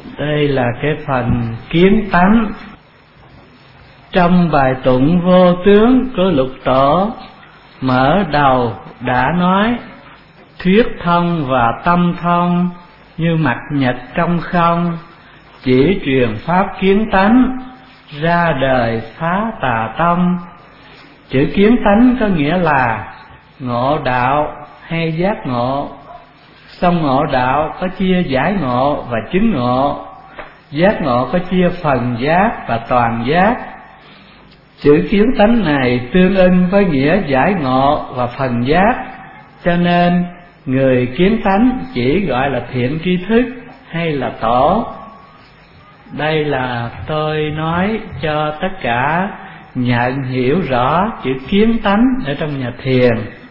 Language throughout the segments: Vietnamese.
Đây là cái phần kiến tánh. Trong bài tụng Vô Tướng của Lục Tổ mở đầu đã nói: thuyết thông và tâm thông như mặt nhật trong không, chỉ truyền pháp kiến tánh, ra đời phá tà tông. Chữ kiến tánh có nghĩa là ngộ đạo hay giác ngộ. Song ngộ đạo có chia giải ngộ và chứng ngộ, giác ngộ có chia phần giác và toàn giác. Chữ kiến tánh này tương ưng với nghĩa giải ngộ và phần giác, cho nên người kiến tánh chỉ gọi là thiện tri thức hay là tổ. Đây là tôi nói cho tất cả nhận hiểu rõ chữ kiến tánh ở trong nhà thiền.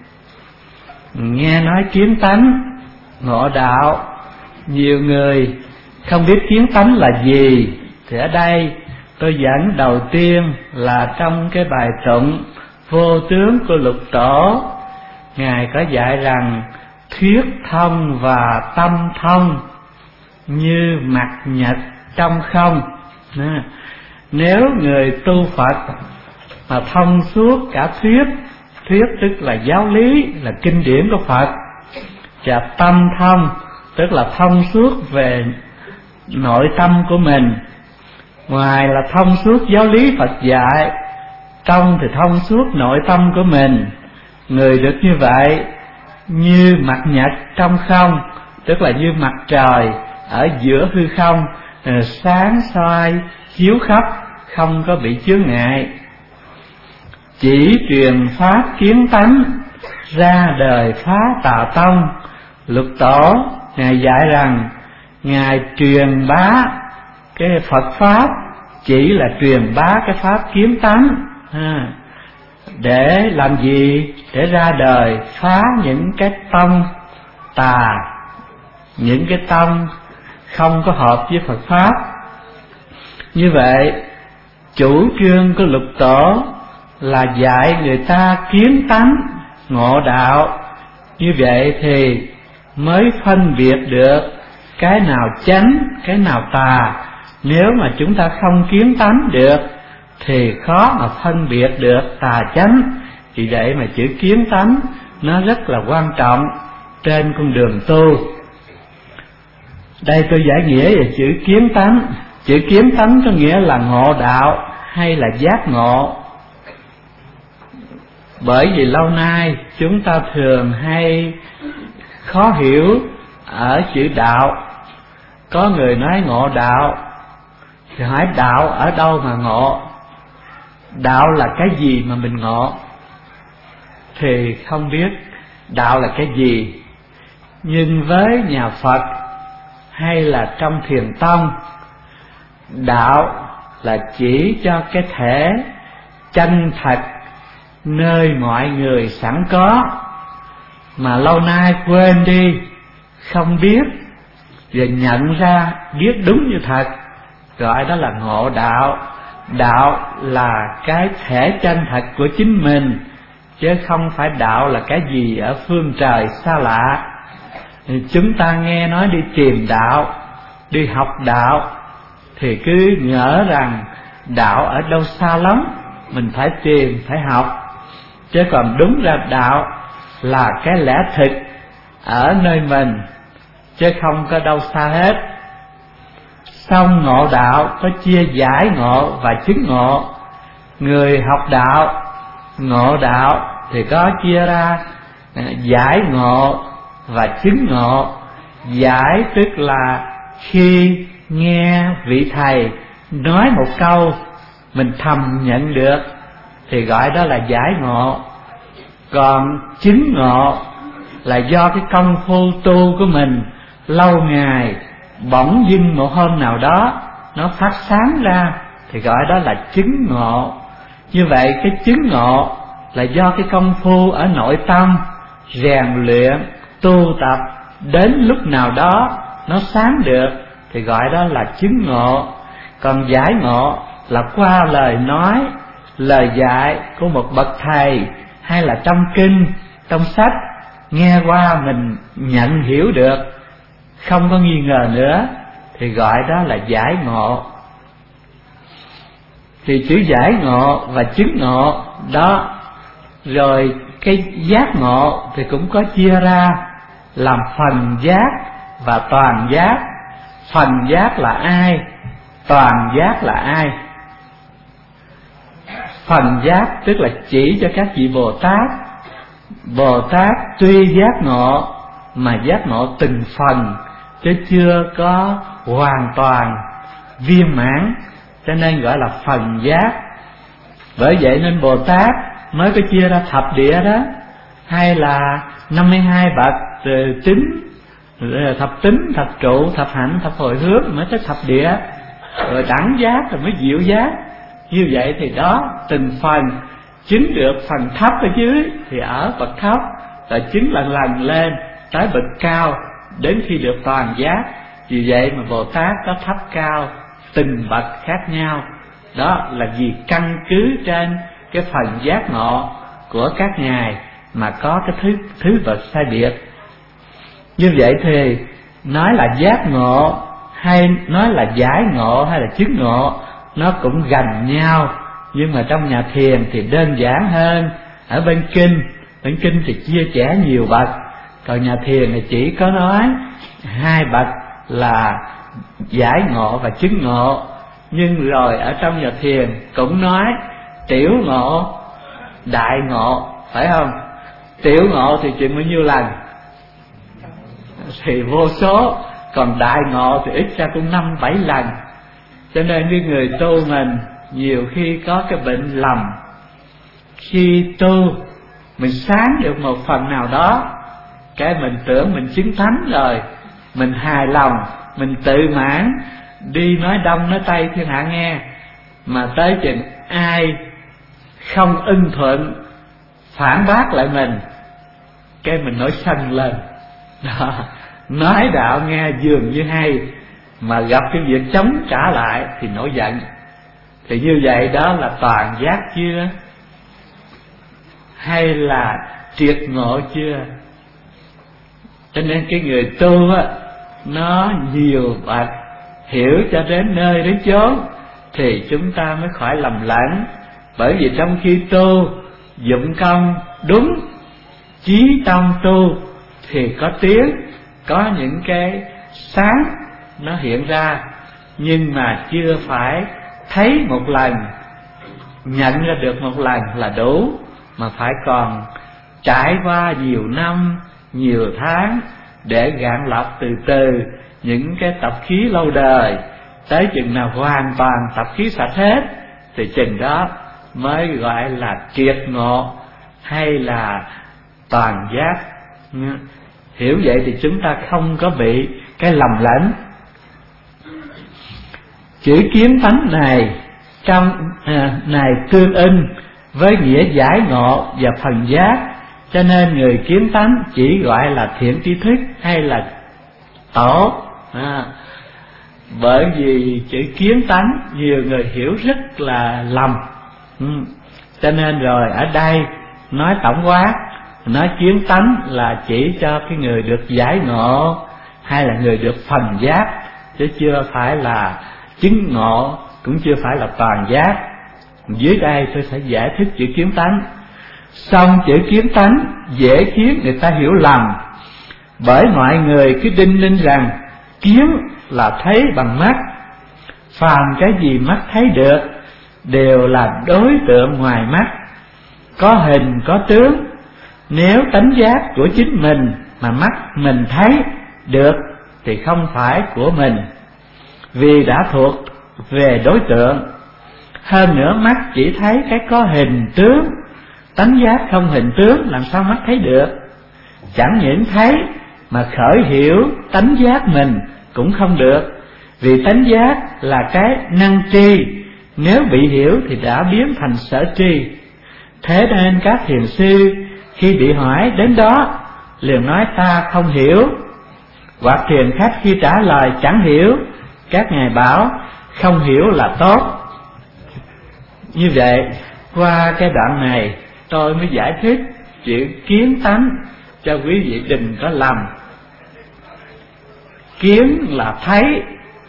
Nghe nói kiến tánh, ngộ đạo, nhiều người không biết kiến tánh là gì. Thì ở đây tôi dẫn đầu tiên là trong cái bài tụng Vô Tướng của Lục Tổ, Ngài có dạy rằng thuyết thông và tâm thông như mặt nhật trong không. Nếu người tu Phật mà thông suốt cả thuyết tức là giáo lý, là kinh điển của Phật, và tâm thông tức là thông suốt về nội tâm của mình. Ngoài là thông suốt giáo lý Phật dạy, trong thì thông suốt nội tâm của mình. Người được như vậy như mặt nhật trong không, tức là như mặt trời ở giữa hư không, sáng soi chiếu khắp, không có bị chướng ngại. Chỉ truyền pháp kiến tánh, ra đời phá tà tông. Lục Tổ Ngài dạy rằng Ngài truyền bá cái Phật pháp, chỉ là truyền bá cái pháp kiến tánh. Để làm gì? Để ra đời phá những cái tông tà, những cái tông không có hợp với Phật pháp. Như vậy chủ trương của Lục Tổ là dạy người ta kiến tánh, ngộ đạo. Như vậy thì mới phân biệt được cái nào chánh, cái nào tà. Nếu mà chúng ta không kiến tánh được thì khó mà phân biệt được tà chánh. Vì vậy mà chữ kiến tánh nó rất là quan trọng trên con đường tu. Đây tôi giải nghĩa về chữ kiến tánh. Chữ kiến tánh có nghĩa là ngộ đạo hay là giác ngộ. Bởi vì lâu nay chúng ta thường hay khó hiểu ở chữ đạo. Có người nói ngộ đạo, thì hỏi đạo ở đâu mà ngộ? Đạo là cái gì mà mình ngộ? Thì không biết đạo là cái gì. Nhưng với nhà Phật hay là trong thiền tông, đạo là chỉ cho cái thể chân thật nơi mọi người sẵn có, mà lâu nay quên đi, không biết, và nhận ra biết đúng như thật, gọi đó là ngộ đạo. Đạo là cái thể chân thật của chính mình, chứ không phải đạo là cái gì ở phương trời xa lạ. Chúng ta nghe nói đi tìm đạo, đi học đạo, thì cứ ngỡ rằng đạo ở đâu xa lắm, mình phải tìm, phải học. Chứ còn đúng ra đạo là cái lẽ thực ở nơi mình, chứ không có đâu xa hết. Xong ngộ đạo có chia giải ngộ và chứng ngộ. Người học đạo, ngộ đạo thì có chia ra giải ngộ và chứng ngộ. Giải tức là khi nghe vị thầy nói một câu mình thầm nhận được thì gọi đó là giải ngộ. Còn chứng ngộ là do cái công phu tu của mình lâu ngày, bỗng dưng một hôm nào đó nó phát sáng ra thì gọi đó là chứng ngộ. Như vậy cái chứng ngộ là do cái công phu ở nội tâm rèn luyện, tu tập, đến lúc nào đó nó sáng được thì gọi đó là chứng ngộ. Còn giải ngộ là qua lời nói, lời dạy của một bậc thầy, hay là trong kinh, trong sách, nghe qua mình nhận hiểu được, không có nghi ngờ nữa, thì gọi đó là giải ngộ. Thì chữ giải ngộ và chứng ngộ đó, rồi cái giác ngộ thì cũng có chia ra làm phần giác và toàn giác. Phần giác là ai? Toàn giác là ai? Phần giác tức là chỉ cho các vị Bồ Tát. Bồ Tát tuy giác ngộ mà giác ngộ từng phần, chứ chưa có hoàn toàn viên mãn, cho nên gọi là phần giác. Bởi vậy nên Bồ Tát mới có chia ra thập địa đó, hay là 52 bậc tính, thập tính, thập trụ, thập hạnh, thập hồi hướng, mới tới thập địa, rồi đẳng giác rồi mới diệu giác. Như vậy thì đó, từng phần chứng được phần thấp ở dưới thì ở bậc thấp, rồi chứng lần lần lên tới bậc cao, đến khi được toàn giác. Vì vậy mà Bồ Tát có thấp cao từng bậc khác nhau. Đó là vì căn cứ trên cái phần giác ngộ của các ngài mà có cái thứ bậc sai biệt. Như vậy thì nói là giác ngộ hay nói là giải ngộ hay là chứng ngộ, nó cũng gần nhau, nhưng mà trong nhà thiền thì đơn giản hơn. Ở bên kinh thì chia sẻ nhiều bậc, còn nhà thiền thì chỉ có nói 2 bậc là giải ngộ và chứng ngộ. Nhưng rồi ở trong nhà thiền cũng nói tiểu ngộ, đại ngộ, phải không? Tiểu ngộ thì chừng bao nhiêu lần? Thì vô số. Còn đại ngộ thì ít ra cũng 5-7 lần. Cho nên cái người tu mình nhiều khi có cái bệnh lầm. Khi tu mình sáng được một phần nào đó, cái mình tưởng mình chứng thánh rồi, mình hài lòng, mình tự mãn, đi nói đông nói tây thiên hạ nghe. Mà tới chừng ai không ưng thuận, phản bác lại mình, cái mình nổi sân lên đó. Nói đạo nghe dường như hay, mà gặp cái việc chống trả lại thì nổi giận. Thì như vậy đó là toàn giác chưa? Hay là triệt ngộ chưa? Cho nên cái người tu á, nó nhiều bậc, hiểu cho đến nơi đến chốn thì chúng ta mới khỏi lầm lẫn. Bởi vì trong khi tu dụng công đúng, chí tâm tu thì có tiếng, có những cái sáng nó hiện ra, nhưng mà chưa phải thấy một lần, nhận ra được một lần là đủ, mà phải còn trải qua nhiều năm, nhiều tháng để gạn lọc từ từ những cái tập khí lâu đời. Tới chừng nào hoàn toàn tập khí sạch hết thì chừng đó mới gọi là triệt ngộ hay là toàn giác. Hiểu vậy thì chúng ta không có bị cái lầm lẫn. Chữ kiến tánh này trong này tương ưng với nghĩa giải ngộ và phần giác, cho nên người kiến tánh chỉ gọi là thiện tri thức hay là tổ. Bởi vì chữ kiến tánh nhiều người hiểu rất là lầm, cho nên rồi ở đây nói tổng quát, nói kiến tánh là chỉ cho cái người được giải ngộ hay là người được phần giác, chứ chưa phải là chứng ngộ, cũng chưa phải là toàn giác. Dưới đây tôi sẽ giải thích chữ kiến tánh. Xong chữ kiến tánh dễ khiến người ta hiểu lầm, bởi mọi người cứ đinh ninh rằng kiến là thấy bằng mắt, phàm cái gì mắt thấy được đều là đối tượng ngoài mắt, có hình có tướng. Nếu tánh giác của chính mình mà mắt mình thấy được thì không phải của mình, vì đã thuộc về đối tượng. Hơn nữa mắt chỉ thấy cái có hình tướng, tánh giác không hình tướng làm sao mắt thấy được. Chẳng những thấy mà khởi hiểu tánh giác mình cũng không được, vì tánh giác là cái năng tri, nếu bị hiểu thì đã biến thành sở tri. Thế nên các thiền sư khi bị hỏi đến đó liền nói ta không hiểu, hoặc thiền khách khi trả lời chẳng hiểu, các ngài bảo không hiểu là tốt. Như vậy qua cái đoạn này tôi mới giải thích chữ kiến tánh cho quý vị đừng có lầm. Kiến là thấy,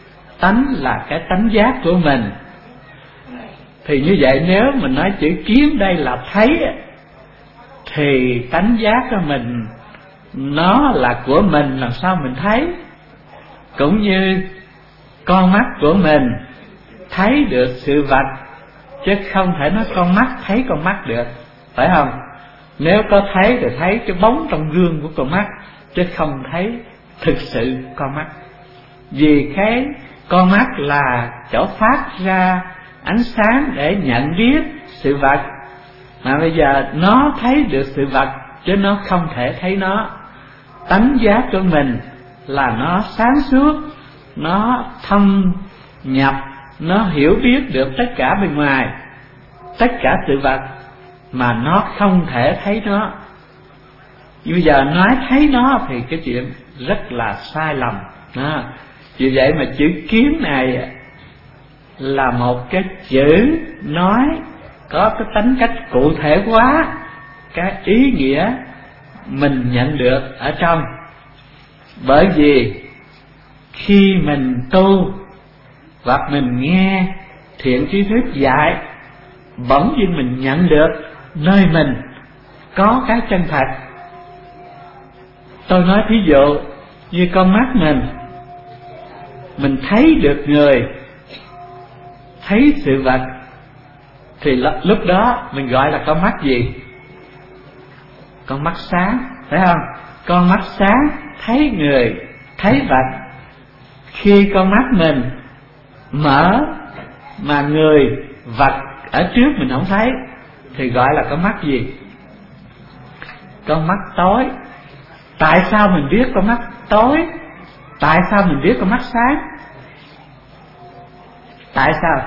tánh là cái tánh giác của mình. Thì như vậy nếu mình nói chữ kiến đây là thấy, thì tánh giác của mình nó là của mình, làm sao mình thấy? Cũng như con mắt của mình thấy được sự vật, chứ không thể nói con mắt thấy con mắt được, phải không? Nếu có thấy thì thấy cái bóng trong gương của con mắt, chứ không thấy thực sự con mắt. Vì cái con mắt là chỗ phát ra ánh sáng để nhận biết sự vật, mà bây giờ nó thấy được sự vật chứ nó không thể thấy nó. Tánh giác của mình là nó sáng suốt, nó thâm nhập, nó hiểu biết được tất cả bên ngoài, tất cả sự vật, mà nó không thể thấy nó. Bây giờ nói thấy nó thì cái chuyện rất là sai lầm đó. Vì vậy mà chữ kiến này là một cái chữ nói có cái tính cách cụ thể hóa cái ý nghĩa mình nhận được ở trong. Bởi vì khi mình tu hoặc mình nghe thiện tri thức dạy, bỗng nhiên mình nhận được nơi mình có cái chân thật. Tôi nói thí dụ như con mắt mình thấy được người, thấy sự vật, thì lúc đó mình gọi là con mắt gì? Con mắt sáng, phải không? Con mắt sáng thấy người, thấy vật. Khi con mắt mình mở mà người, vật ở trước mình không thấy, thì gọi là con mắt gì? Con mắt tối. Tại sao mình biết con mắt tối? Tại sao mình biết con mắt sáng? Tại sao?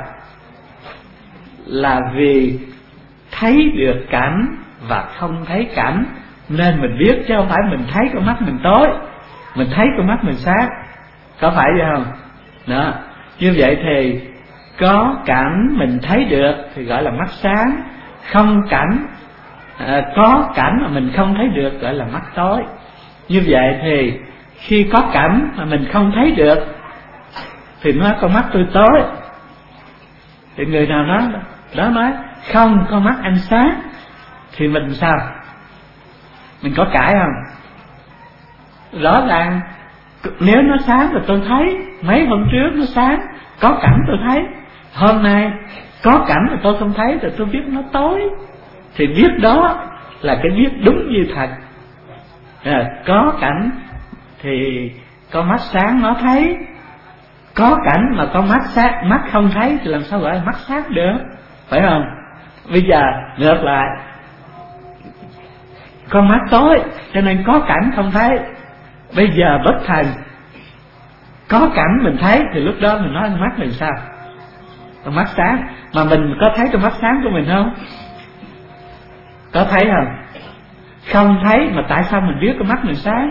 Là vì thấy được cảnh và không thấy cảnh, nên mình biết, chứ không phải mình thấy con mắt mình tối, mình thấy con mắt mình sáng. Có phải vậy không? Đó. Như vậy thì có cảnh mình thấy được thì gọi là mắt sáng, không cảnh, có cảnh mà mình không thấy được gọi là mắt tối. Như vậy thì khi có cảnh mà mình không thấy được thì nói con mắt tôi tối. Thì người nào đó nói không, con mắt anh sáng, thì mình sao? Mình có cãi không? Rõ ràng nếu nó sáng thì tôi thấy, mấy hôm trước nó sáng, có cảnh tôi thấy. Hôm nay có cảnh mà tôi không thấy thì tôi biết nó tối. Thì biết đó là cái biết đúng như thật. Có cảnh thì con mắt sáng nó thấy, có cảnh mà con mắt không thấy thì làm sao gọi là mắt sáng được, phải không? Bây giờ ngược lại, con mắt tối cho nên có cảnh không thấy. Bây giờ bất thành, có cảnh mình thấy thì lúc đó mình nói mắt mình sao? Con mắt sáng. Mà mình có thấy con mắt sáng của mình không? Có thấy không? Không thấy, mà tại sao mình biết con mắt mình sáng?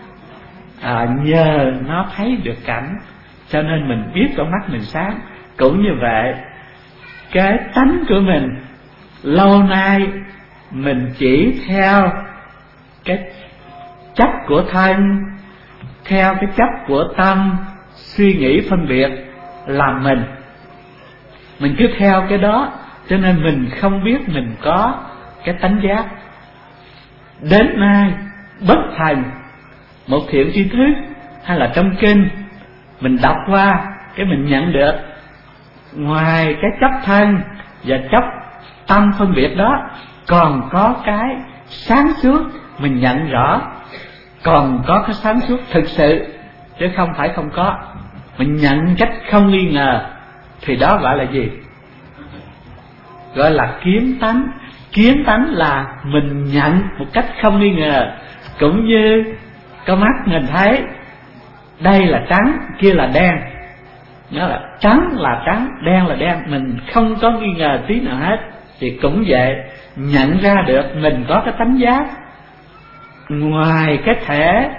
Nhờ nó thấy được cảnh cho nên mình biết con mắt mình sáng. Cũng như vậy, cái tánh của mình lâu nay mình chỉ theo cái chấp của thân, theo cái chấp của tâm, suy nghĩ phân biệt làm mình cứ theo cái đó, cho nên mình không biết mình có cái tánh giác. Đến nay bất thành một thiện tri thức hay là trong kinh mình đọc qua, cái mình nhận được ngoài cái chấp thân và chấp tâm phân biệt đó, còn có cái sáng suốt mình nhận rõ, còn có cái sáng suốt thực sự, chứ không phải không có. Mình nhận cách không nghi ngờ thì đó gọi là gì? Gọi là kiến tánh. Kiến tánh là mình nhận một cách không nghi ngờ. Cũng như con mắt mình thấy đây là trắng, kia là đen, nó là trắng là trắng, đen là đen, mình không có nghi ngờ tí nào hết. Thì cũng vậy, nhận ra được mình có cái tánh giác ngoài cái thể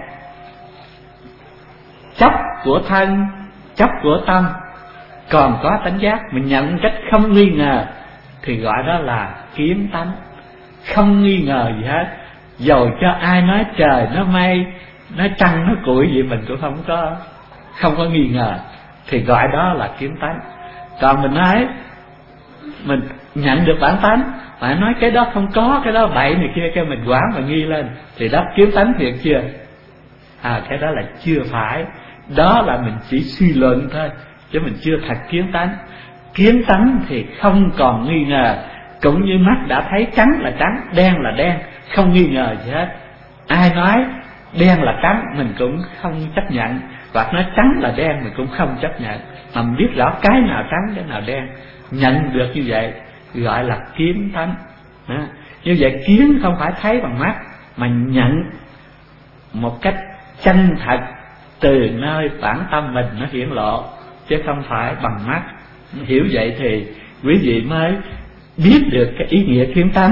chấp của thân, chấp của tâm, còn có tánh giác mình nhận cách không nghi ngờ thì gọi đó là kiến tánh. Không nghi ngờ gì hết. Dầu cho ai nói trời, nói mây, nói trăng, nói củi gì mình cũng không có nghi ngờ. thì gọi đó là kiến tánh. Còn mình nói mình nhận được bản tánh, mà nói cái đó không có, cái đó bậy này kia, cái mình quán và nghi lên, thì đó kiến tánh thiệt chưa? Cái đó là chưa phải. Đó là mình chỉ suy luận thôi, chứ mình chưa thật kiến tánh. Kiến tánh thì không còn nghi ngờ, cũng như mắt đã thấy trắng là trắng, đen là đen, không nghi ngờ gì hết. Ai nói đen là trắng mình cũng không chấp nhận, hoặc nói trắng là đen mình cũng không chấp nhận, mà mình biết rõ cái nào trắng cái nào đen, nhận được như vậy gọi là kiến tánh. Như vậy kiến không phải thấy bằng mắt, mà nhận một cách chân thật từ nơi bản tâm mình nó hiển lộ, chứ không phải bằng mắt. Hiểu vậy thì quý vị mới biết được cái ý nghĩa kiến tánh.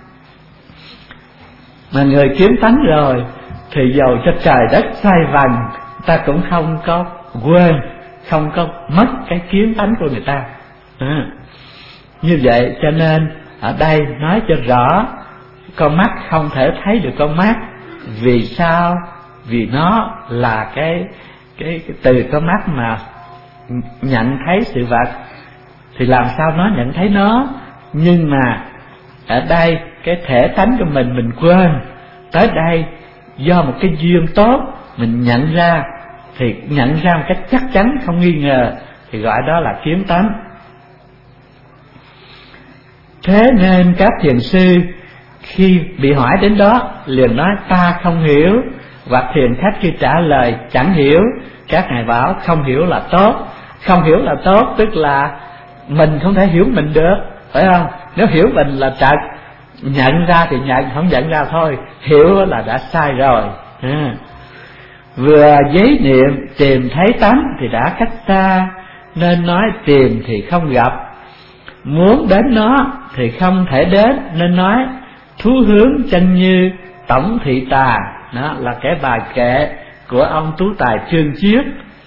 Mà người kiến tánh rồi thì dầu cho trời đất xoay vần, ta cũng không có quên, không có mất cái kiến tánh của người ta. Như vậy cho nên ở đây nói cho rõ, con mắt không thể thấy được con mắt. Vì sao? Vì nó là cái từ con mắt mà nhận thấy sự vật, thì làm sao nó nhận thấy nó. Nhưng mà ở đây cái thể tánh của mình quên. Tới đây do một cái duyên tốt mình nhận ra, thì nhận ra một cách chắc chắn không nghi ngờ, thì gọi đó là kiến tánh. Thế nên các thiền sư khi bị hỏi đến đó liền nói ta không hiểu, hoặc thiền khách khi trả lời chẳng hiểu, các ngài bảo không hiểu là tốt. Không hiểu là tốt tức là mình không thể hiểu mình được, phải không? Nếu hiểu mình là trật, nhận ra thì nhận, không nhận ra thôi, hiểu là đã sai rồi. Vừa giấy niệm tìm thấy tánh thì đã cách xa, nên nói tìm thì không gặp. Muốn đến nó thì không thể đến, nên nói thú hướng chân như tổng thị tà. Đó là cái bài kệ của ông Tú Tài Trương Chiết.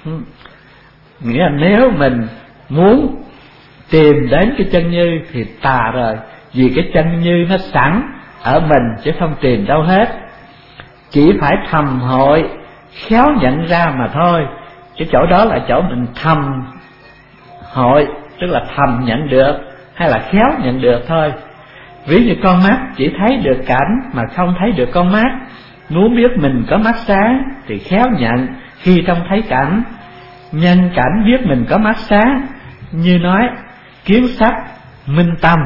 Nghĩa là nếu mình muốn tìm đến cái chân như thì tà rồi, vì cái chân như nó sẵn ở mình chứ không tìm đâu hết. Chỉ phải thầm hội khéo nhận ra mà thôi. Cái chỗ đó là chỗ mình thầm hội, tức là thầm nhận được hay là khéo nhận được thôi. Ví như con mắt chỉ thấy được cảnh mà không thấy được con mắt. Muốn biết mình có mắt sáng thì khéo nhận khi trông thấy cảnh. Nhân cảnh biết mình có mắt sáng, như nói kiến sắc minh tâm.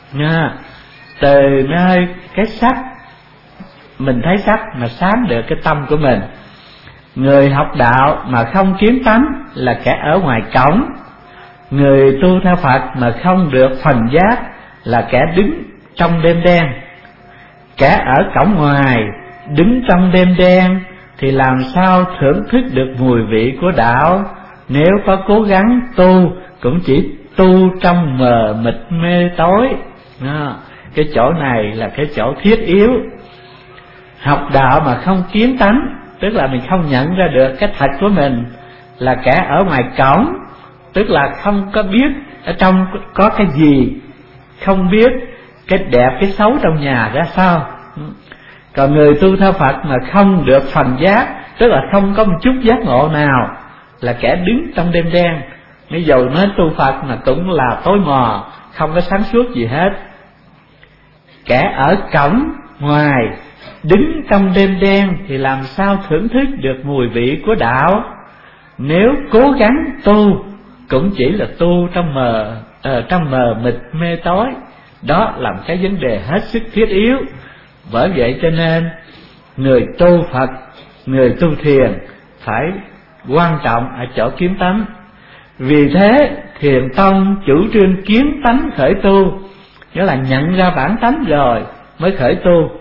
Từ nơi cái sắc mình thấy sắc mà sáng được cái tâm của mình. Người học đạo mà không kiến tánh là kẻ ở ngoài cổng. Người tu theo Phật mà không được phần giác là kẻ đứng trong đêm đen. Kẻ ở cổng ngoài đứng trong đêm đen thì làm sao thưởng thức được mùi vị của đạo. Nếu có cố gắng tu cũng chỉ tu trong mờ mịt mê tối. Cái chỗ này là cái chỗ thiết yếu. Học đạo mà không kiến tánh tức là mình không nhận ra được cái thật của mình, là kẻ ở ngoài cổng, tức là không có biết ở trong có cái gì, không biết cái đẹp cái xấu trong nhà ra sao. Còn người tu theo Phật mà không được phần giác, tức là không có một chút giác ngộ nào, là kẻ đứng trong đêm đen. Nếu dầu nói tu Phật mà cũng là tối mò, không có sáng suốt gì hết. Kẻ ở cổng ngoài đứng trong đêm đen thì làm sao thưởng thức được mùi vị của đạo. Nếu cố gắng tu cũng chỉ là tu trong mờ mịt mê tối. Đó là một cái vấn đề hết sức thiết yếu. Bởi vậy cho nên người tu Phật, người tu thiền phải quan trọng ở chỗ kiến tánh. Vì thế Thiền Tông chủ trương kiến tánh khởi tu, nghĩa là nhận ra bản tánh rồi mới khởi tu.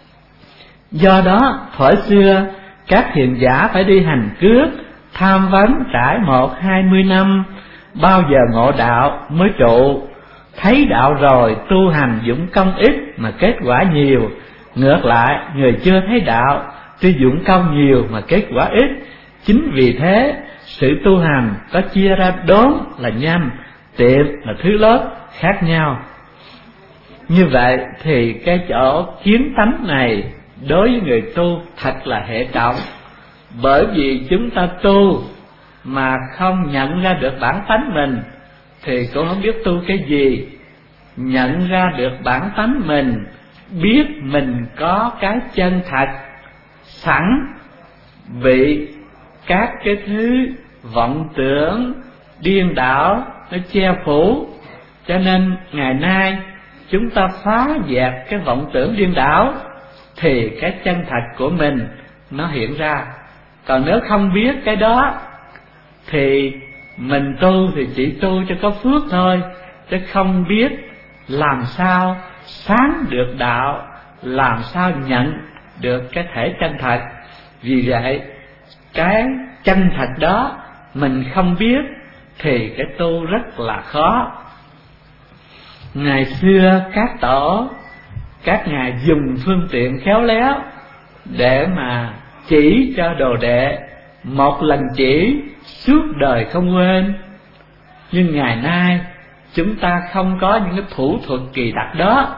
Do đó thuở xưa các thiền giả phải đi hành cước, tham vấn trải 1-20 năm, bao giờ ngộ đạo mới trụ. Thấy đạo rồi tu hành dũng công ít mà kết quả nhiều. Ngược lại người chưa thấy đạo tuy dũng công nhiều mà kết quả ít. Chính vì thế sự tu hành có chia ra đốn là nhanh, tiệm là thứ lớp khác nhau. Như vậy thì cái chỗ kiến tánh này đối với người tu thật là hệ trọng. Bởi vì chúng ta tu mà không nhận ra được bản tánh mình thì cũng không biết tu cái gì. Nhận ra được bản tánh mình, biết mình có cái chân thật sẵn, bị các cái thứ vọng tưởng điên đảo nó che phủ. Cho nên ngày nay chúng ta phá dẹp cái vọng tưởng điên đảo thì cái chân thật của mình nó hiện ra. Còn nếu không biết cái đó thì mình tu thì chỉ tu cho có phước thôi, chứ không biết làm sao sáng được đạo, làm sao nhận được cái thể chân thật. Vì vậy cái chân thật đó mình không biết thì cái tu rất là khó. Ngày xưa các tổ, các ngài dùng phương tiện khéo léo để mà chỉ cho đồ đệ, một lần chỉ suốt đời không quên. Nhưng ngày nay chúng ta không có những cái thủ thuật kỳ đặc đó.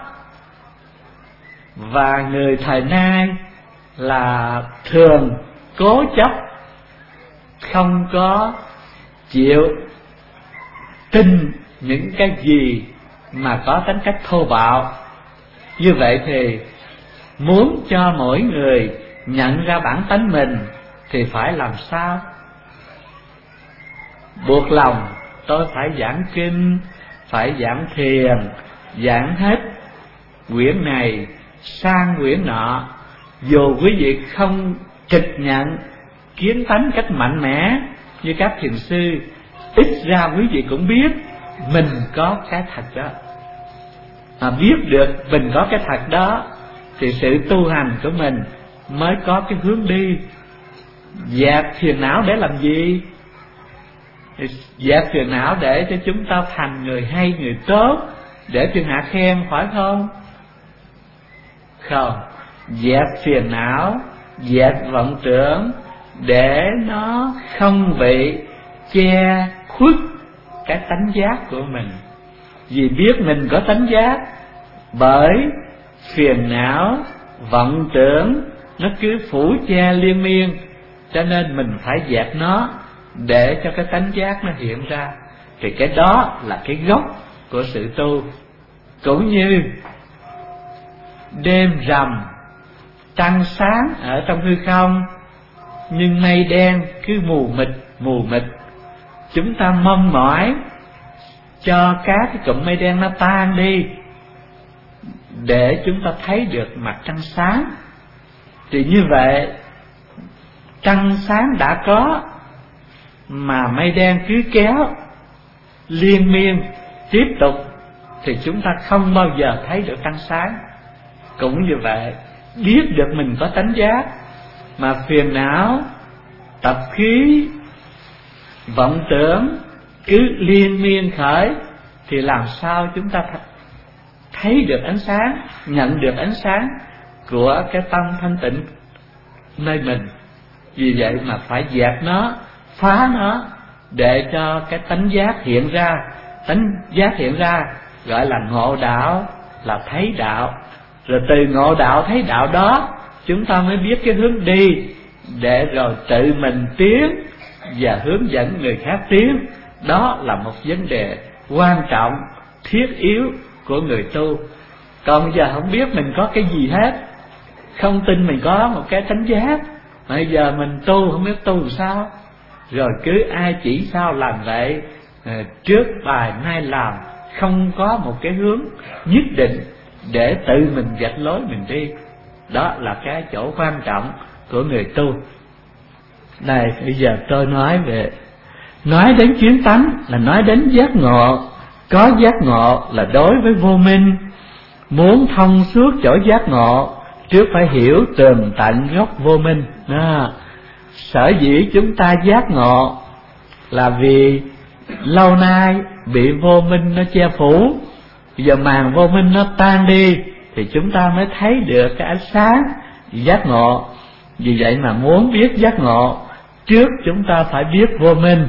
Và người thời nay là thường cố chấp, không có chịu tin những cái gì mà có tính cách thô bạo. Như vậy thì muốn cho mỗi người nhận ra bản tánh mình thì phải làm sao? Buộc lòng tôi phải giảng kinh, phải giảng thiền, giảng hết quyển này sang quyển nọ. Dù quý vị không trực nhận kiến tánh cách mạnh mẽ như các thiền sư, ít ra quý vị cũng biết mình có cái thật đó. Mà biết được mình có cái thật đó thì sự tu hành của mình mới có cái hướng đi. Dẹp phiền não để làm gì? Dẹp phiền não để cho chúng ta thành người hay, người tốt, để thiên hạ khen, phải không? Không. Dẹp phiền não, dẹp vọng tưởng để nó không bị che khuất cái tánh giác của mình. Vì biết mình có tánh giác, bởi phiền não, vọng tưởng nó cứ phủ che liên miên, cho nên mình phải dẹp nó để cho cái tánh giác nó hiện ra. Thì cái đó là cái gốc của sự tu. Cũng như đêm rằm trăng sáng ở trong hư không, nhưng mây đen cứ mù mịt. Chúng ta mong mỏi cho các cái cụm mây đen nó tan đi để chúng ta thấy được mặt trăng sáng. Thì như vậy trăng sáng đã có mà mây đen cứ kéo liên miên tiếp tục thì chúng ta không bao giờ thấy được trăng sáng. Cũng như vậy, biết được mình có tánh giác mà phiền não, tập khí, vọng tưởng cứ liên miên khởi thì làm sao chúng ta thấy được ánh sáng, nhận được ánh sáng của cái tâm thanh tịnh nơi mình. Vì vậy mà phải dẹp nó, phá nó để cho cái tánh giác hiện ra. Tánh giác hiện ra gọi là ngộ đạo, là thấy đạo. Rồi từ ngộ đạo thấy đạo đó chúng ta mới biết cái hướng đi để rồi tự mình tiến và hướng dẫn người khác tiến. Đó là một vấn đề quan trọng, thiết yếu của người tu. Còn bây giờ không biết mình có cái gì hết, không tin mình có một cái tánh giác, bây giờ mình tu không biết tu làm sao, rồi cứ ai chỉ sao làm vậy, trước bài nay làm, không có một cái hướng nhất định để tự mình vạch lối mình đi. Đó là cái chỗ quan trọng của người tu. Này bây giờ tôi nói đến kiến tánh là nói đến giác ngộ. Có giác ngộ là đối với vô minh. Muốn thông suốt chỗ giác ngộ, trước phải hiểu tường tận gốc vô minh. Sở dĩ chúng ta giác ngộ là vì lâu nay bị vô minh nó che phủ. Bây giờ màn vô minh nó tan đi thì chúng ta mới thấy được cái ánh sáng giác ngộ. Vì vậy mà muốn biết giác ngộ, trước chúng ta phải biết vô minh.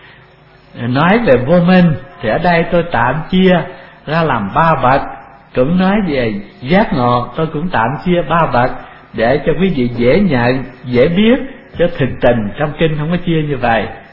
Nói về vô minh thì ở đây tôi tạm chia ra làm 3 bậc. Cũng nói về giác ngộ tôi cũng tạm chia 3 bậc để cho quý vị dễ nhận, dễ biết, chứ thực tình trong kinh không có chia như vậy.